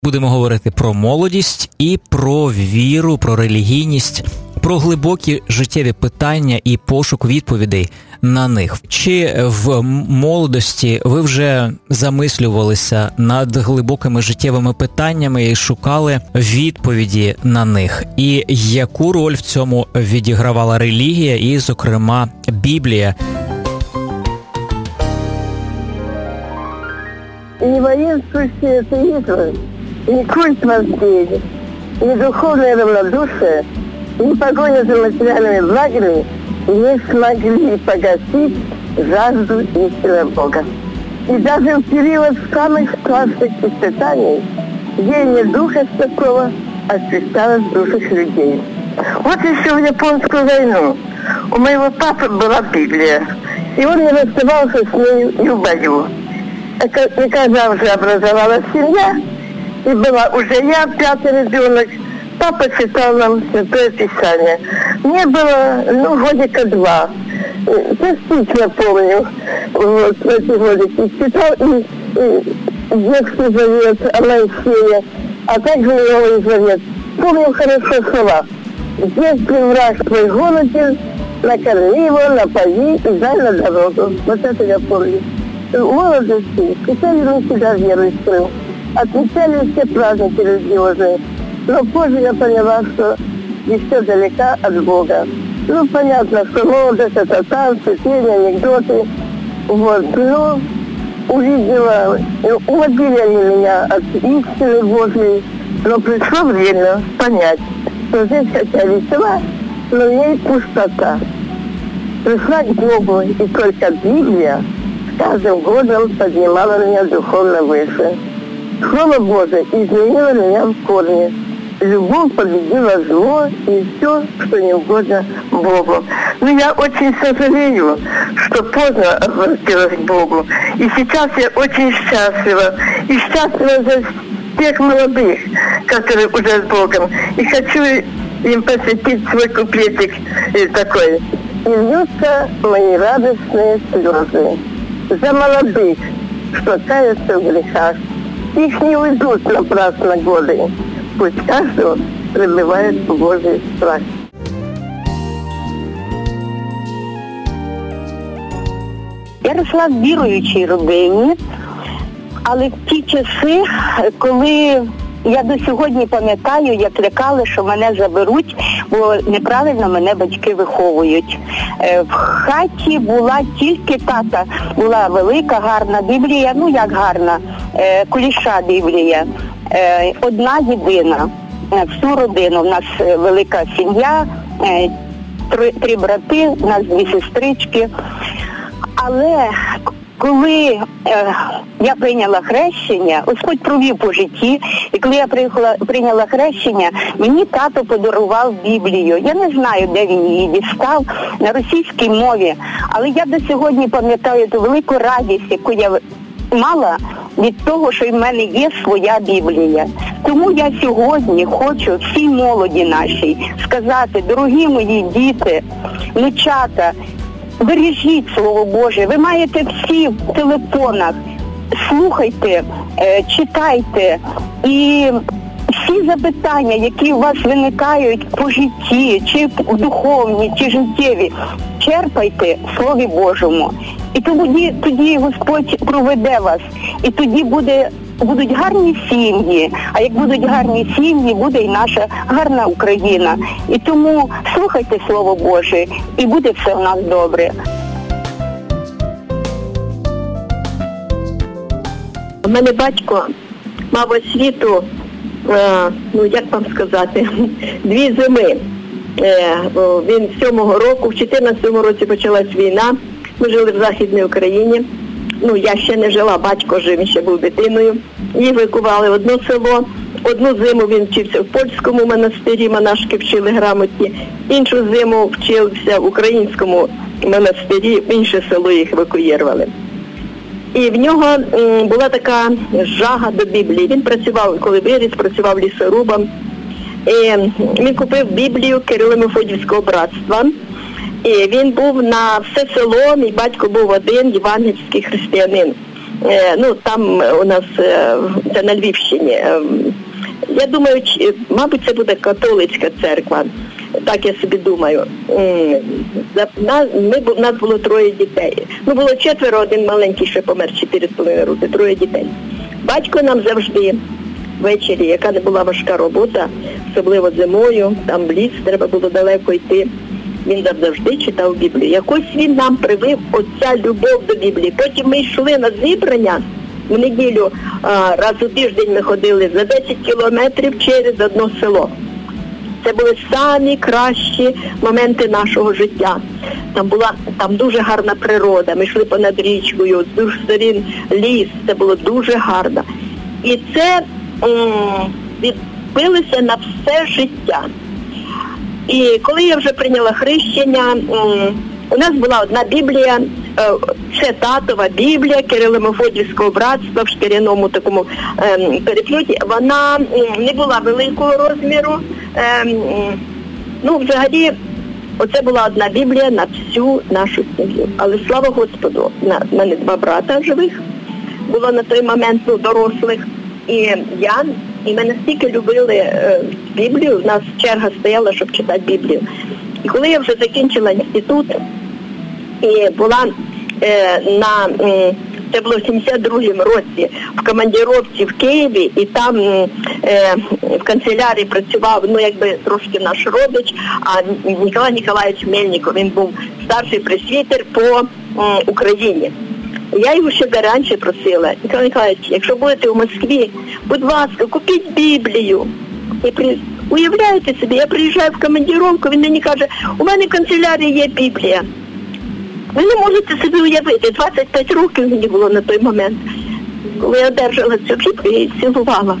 Будемо говорити про молодість і про віру, про релігійність, про глибокі життєві питання і пошук відповідей на них. Чи в молодості ви вже замислювалися над глибокими життєвими питаннями і шукали відповіді на них? І яку роль в цьому відігравала релігія і, зокрема, Біблія? Не воинствующие атеизм, не культ воззрения, не духовное равнодушие, не погоня за материальными благами не смогли погасить жажду истинного Бога. И даже в период самых страшных испытаний деяние Духа Святого освещалось в душах людей. Вот еще в Японскую войну у моего папы была Библия, и он не расставался с ней и в бою. И когда уже образовалась семья, и была уже я, 5-й ребенок, папа читал нам Святое Писание. Мне было, годика 2. Частично помню, вот, эти годики. Читал и Ветхий Завет о Моисее, а также Новый Завет. Помню хорошо слова. «Если враг твой голоден, накорми его, напои и дай на дорогу». Вот это я помню. В молодости писали на себя верующим, отмечали все праздники религиозные, но позже я поняла, что еще далека от Бога. Понятно, что молодость — это танцы, пение, анекдоты, вот, но увидела, уводили они меня от истины Божьей, но пришло время понять, что здесь хотя весела, но в ней пустота. Пришла к Богу, и только Библия каждым годом поднимала меня духовно выше. Слово Божие изменило меня в корне. Любовь победила зло и все, что не угодно Богу. Но я очень сожалею, что поздно обратилась к Богу. И сейчас я очень счастлива. И счастлива за тех молодых, которые уже с Богом. И хочу им посвятить свой куплетик такой. «И льются мои радостные слезы за молодых, что каются в грехах. Их не уйдут напрасно годы. Пусть каждого пребывает в Божий страх». Я росла в віруючій родині, але в ті часи, коли я до сьогодні пам'ятаю, як лякали, що мене заберуть, бо неправильно мене батьки виховують. В хаті була тільки тата, була велика, гарна Біблія, як гарна, куліша Біблія, одна єдина, всю родину. У нас велика сім'я, 3 брати, у нас 2 сестрички. Але коли я прийняла хрещення, Господь провів по житті, і коли я прийняла хрещення, мені тато подарував Біблію. Я не знаю, де він її дістав, на російській мові, але я до сьогодні пам'ятаю ту велику радість, яку я мала від того, що в мене є своя Біблія. Тому я сьогодні хочу всій молоді нашій сказати: дорогі мої діти, внучата, бережіть Слово Боже. Ви маєте всі в телефонах. Слухайте, читайте. І всі запитання, які у вас виникають по житті, чи духовні, чи життєві, черпайте в Слові Божому. І тоді Господь проведе вас. І тоді будуть гарні сім'ї. А як будуть гарні сім'ї, буде і наша гарна Україна. І тому слухайте Слово Боже, і буде все в нас добре. У мене батько мав освіту, як вам сказати, 2 зими. Він 7-го року, в 14-му році почалась війна. Ми жили в Західній Україні. Я ще не жила, батько жив, він ще був дитиною. Їх викували в одне село. Одну зиму він вчився в польському монастирі, монашки вчили грамотні. Іншу зиму вчився в українському монастирі, в інше село їх евакуювали. І в нього була така жага до Біблії. Він працював, коли виріс, працював лісорубом. І він купив Біблію Кирило-Мефодіївського братства. І він був на все село, мій батько був один євангельський християнин. там у нас, це на Львівщині, я думаю, мабуть, це буде католицька церква, так я собі думаю. У нас було 3 дітей. Було 4, один маленький ще помер, 4,5 роки, 3 дітей. Батько нам завжди ввечері, яка не була важка робота, особливо зимою, там в ліс, треба було далеко йти, він завжди читав Біблію. Якось він нам привив оця любов до Біблії. Потім ми йшли на зібрання, в неділю раз у тиждень ми ходили за 10 кілометрів через одне село. Це були самі кращі моменти нашого життя. Там дуже гарна природа, ми йшли понад річкою, з двох сторін ліс, це було дуже гарно. І це відбилося на все життя. І коли я вже прийняла хрещення, у нас була одна Біблія, це татова Біблія Кирило-Мефодіївського братства в шкіряному такому переплюті. Вона не була великого розміру. Взагалі, оце була одна Біблія на всю нашу сім'ю. Але слава Господу, в мене 2 брата живих було на той момент, дорослих. І ми настільки любили Біблію, у нас черга стояла, щоб читати Біблію. І коли я вже закінчила інститут, і була це було в 72-му році, в командировці в Києві, і там в канцелярії працював, трошки наш родич, а Ніколай Ніколаєвич Мельников, він був старший пресвітер по Україні. Я його ще раніше просила: Ніколай Ніколаєвич, якщо будете в Москві, будь ласка, купіть Біблію. Уявляєте собі, я приїжджаю в командировку, він мені каже: у мене в канцелярії є Біблія. Ви не можете собі уявити, 25 років мені було на той момент, коли я одержала цю Біблію і цілувала.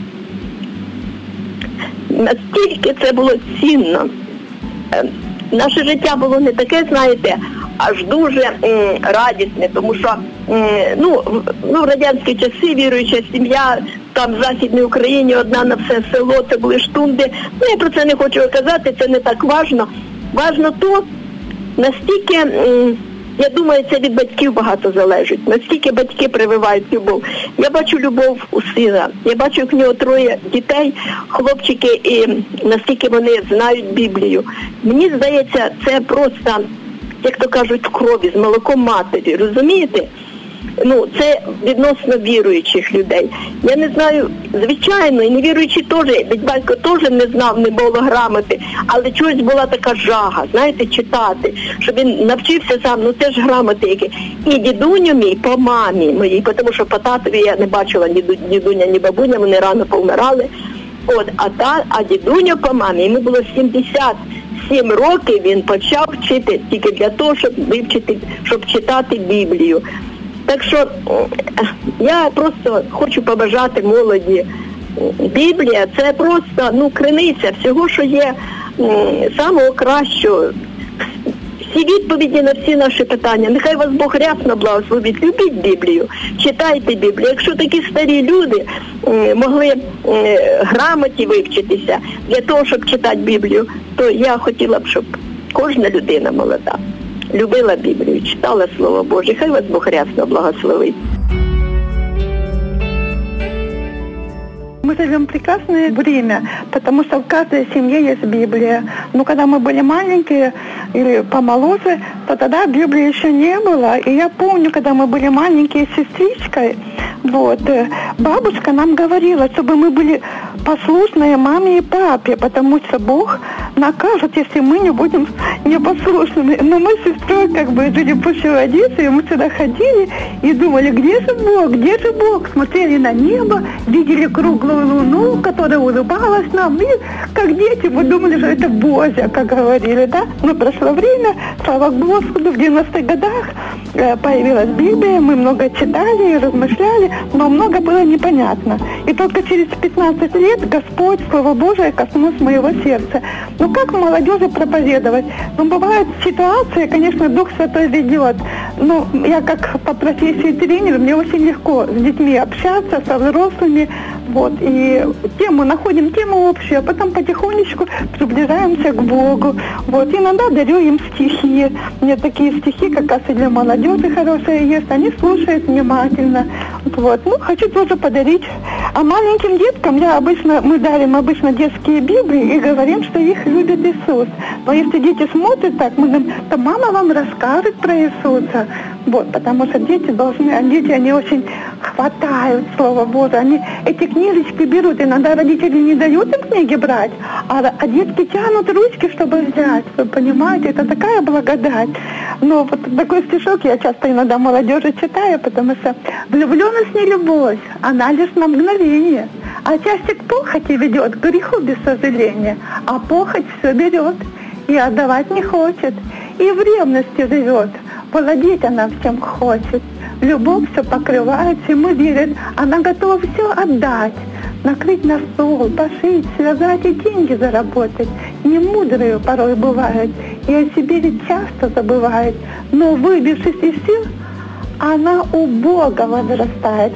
Настільки це було цінно. Наше життя було не таке, знаєте, аж дуже радісне, тому що в радянські часи віруюча сім'я, там в Західній Україні одна на все село, це були штунди. Я про це не хочу казати, це не так важно. Важно то, настільки, я думаю, це від батьків багато залежить, наскільки батьки прививають любов. Я бачу любов у сина, я бачу, як в нього 3 дітей, хлопчики, і наскільки вони знають Біблію. Мені здається, це просто, як то кажуть, в крові, з молоком матері, розумієте? Це відносно віруючих людей. Я не знаю, звичайно, і невіруючі теж, ведь батько теж не знав, не було грамоти, але чогось була така жага, знаєте, читати, щоб він навчився сам, це ж грамоти які. І дідуню мій по мамі моїй, тому що по татові я не бачила ні дідуня, ні бабуня, вони рано повмирали. А дідуню по мамі, йому було 77 років, він почав вчити тільки для того, щоб вивчити, щоб читати Біблію. Так що я просто хочу побажати молоді. Біблія – це просто криниця всього, що є самого кращого. Всі відповіді на всі наші питання. Нехай вас Бог рясно благословить. Любіть Біблію, читайте Біблію. Якщо такі старі люди могли грамоті вивчитися для того, щоб читати Біблію, то я хотіла б, щоб кожна людина молода любила Біблію, читала Слово Боже. Хай вас Бог рясно благословить. Мы живем в прекрасное время, потому что в каждой семье есть Библия. Но когда мы были маленькие или помоложе, то тогда Библии еще не было. И я помню, когда мы были маленькие с сестричкой, бабушка нам говорила, чтобы мы были послушные маме и папе, потому что Бог накажет, если мы не будем непослушными. Но мы с сестрой жили в Пущеводице, и мы сюда ходили и думали, где же Бог, где же Бог? Смотрели на небо, видели круглую луну, которая улыбалась нам, и как дети мы думали, что это Божья, как говорили, да? Но прошло время, слава Господу, в 90-х годах появилась Библия, мы много читали и размышляли, но много было непонятно. И только через 15 лет Господь, Слово Божие, коснулось моего сердца. Как в молодежи проповедовать? Бывают ситуации, конечно, Дух Святой ведет. Но я как по профессии тренер, мне очень легко с детьми общаться, со взрослыми. Вот, и находим тему общую, а потом потихонечку приближаемся к Богу. Вот, иногда дарю им стихи. У меня такие стихи, как раз и для молодежи хорошие есть, они слушают внимательно. Вот, хочу тоже подарить. А маленьким деткам мы дарим обычно детские Библии и говорим, что их любит Иисус. Но если дети смотрят так, мы говорим, то мама вам расскажет про Иисуса. Вот, потому что дети, они очень хватают Слово Божие. Они эти книжечки берут. Иногда родители не дают им книги брать, а детки тянут ручки, чтобы взять. Вы понимаете, это такая благодать. Но вот такой стишок я часто иногда молодежи читаю, потому что влюбленность не любовь, она лишь на мгновение. А часик похоти ведет к греху без сожаления, а похоть все берет и отдавать не хочет, и в ревности живет. Владеть она всем хочет. Любовь все покрывает, ему верит. Она готова все отдать. Накрыть на стол, пошить, связать и деньги заработать. Немудрою порой бывает. И о себе ведь часто забывает. Но выбившись из сил, она у Бога возрастает.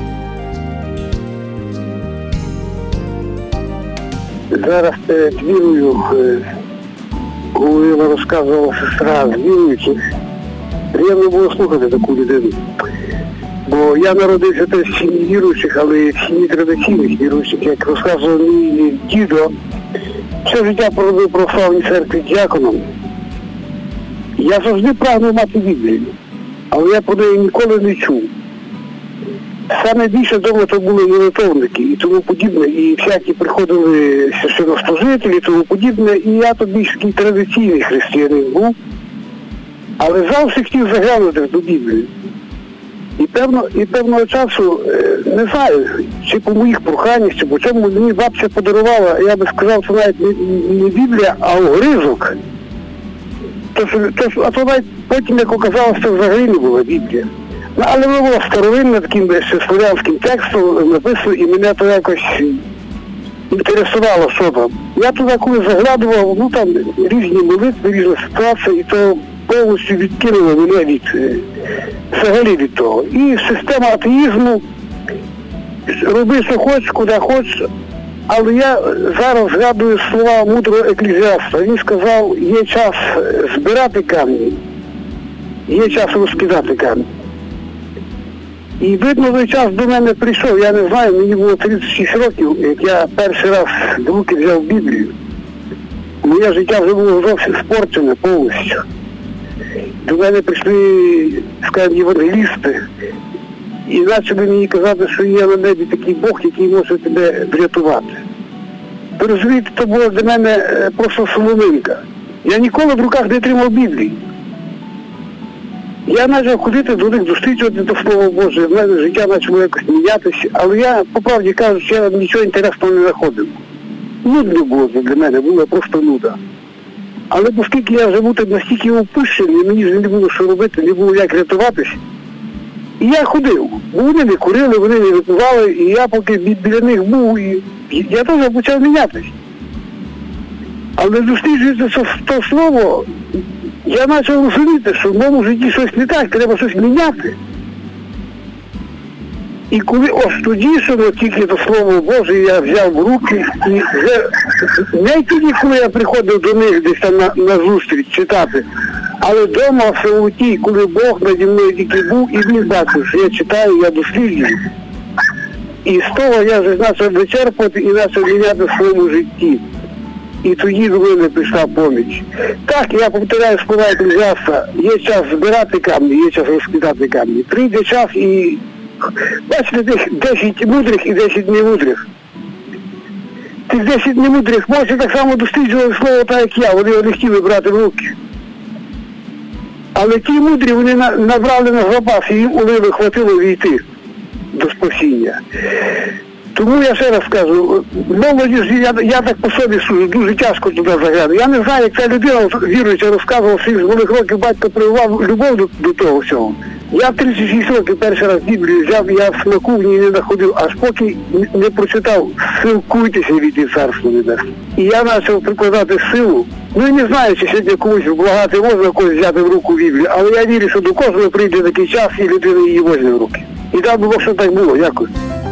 Зараз перед вірою говорила, розказувала сестра з віруючих. Приємно було слухати таку людину. Бо я народився теж в сім'ї віруючих, але в сім'ї традиційних віруючих, як розказував мій дідо, все життя проробив в православній церкві діаконом. Я завжди прагнув мати Біблію, але я про неї ніколи не чув. Саме більше вдома то були молитовники і тому подібне, і всякі приходили священнослужителі і тому подібне, і я то більш такий традиційний християнин був, але завжди хотів заглянути до Біблії. І певного часу, не знаю, чи по моїх проханнях, чи по чому, мені бабця подарувала, я би сказав, це навіть не Біблія, а огризок. А то навіть потім, як оказалося, це взагалі не була Біблія. Але вона була старовинна, таким ще слов'янським текстом написано, і мене то якось інтересувало, що там. Я туди коли заглядував, там різні молитви, різні ситуації, і то повністю відкинуло мене взагалі від того. І система атеїзму, роби, що хочеш, куди хочеш, але я зараз згадую слова мудрого еклезіаста. Він сказав, є час збирати камні, є час розкидати камні. І видно, той час до мене прийшов, я не знаю, мені було 36 років, як я перший раз до руки взяв Біблію. Моє життя вже було зовсім спорчене повністю. До мене прийшли, скажімо, євангелісти, і почали мені казати, що є на небі такий Бог, який може тебе врятувати. Ви розумієте, то було для мене просто соломинка. Я ніколи в руках не тримав Біблії. Я почав ходити до них, досліджувати до Слова Боже, в мене життя почало якось мінятися, але я, по правді кажучи, я нічого інтересного не знаходив. Нудно було для мене, була просто нуда. Але оскільки я вже був настільки опущений, мені вже не було що робити, не було як рятуватися, і я ходив. Бо вони не курили, вони не випивали, і я поки біля них був, і я теж почав мінятися. Але досліджуючи це слово, я почав розуміти, що в моєму житті щось не так, треба щось міняти. І коли ось тоді, що тільки до Слова Боже, я взяв в руки, і вже не тоді, коли я приходив до них десь там на зустріч читати, але вдома в самоті, коли Бог наді мною тільки був, і він бачив, що я читаю, я досліджую. І з того я вже почав вичерпувати і почав міняти в своєму житті. І тоді до мене прийшла поміч. Так, я повторяю слова еклезіаста, є час збирати камні, є час розкидати камні. Прийде час і, бачите, тих 10 мудрих і 10 немудрих. Тих 10 немудрих, може, так само досліджували слово так, як я, вони не хотіли брати в руки. Але ті мудрі, вони набрали на запас, і їм уливи хватило війти до спасіння. Тому я ще раз кажу, молодість, я так по собі сужу, дуже тяжко туди загляну. Я не знаю, як ця людина, віруюча, розказував, що з малих років батько прививав любов до того всього. Я в 36 років перший раз Біблію взяв, я в смаку в ній не знаходив, аж поки не прочитав «Силкуйтеся від Царства Небесного». І я почав прикладати силу. Ну і не знаю, чи сьогодні комусь вблагати можна когось взяти в руку Біблію, але я вірю, що до кожного прийде такий час і людина її возьме в руки. І дай Бог, що так було. Дякую.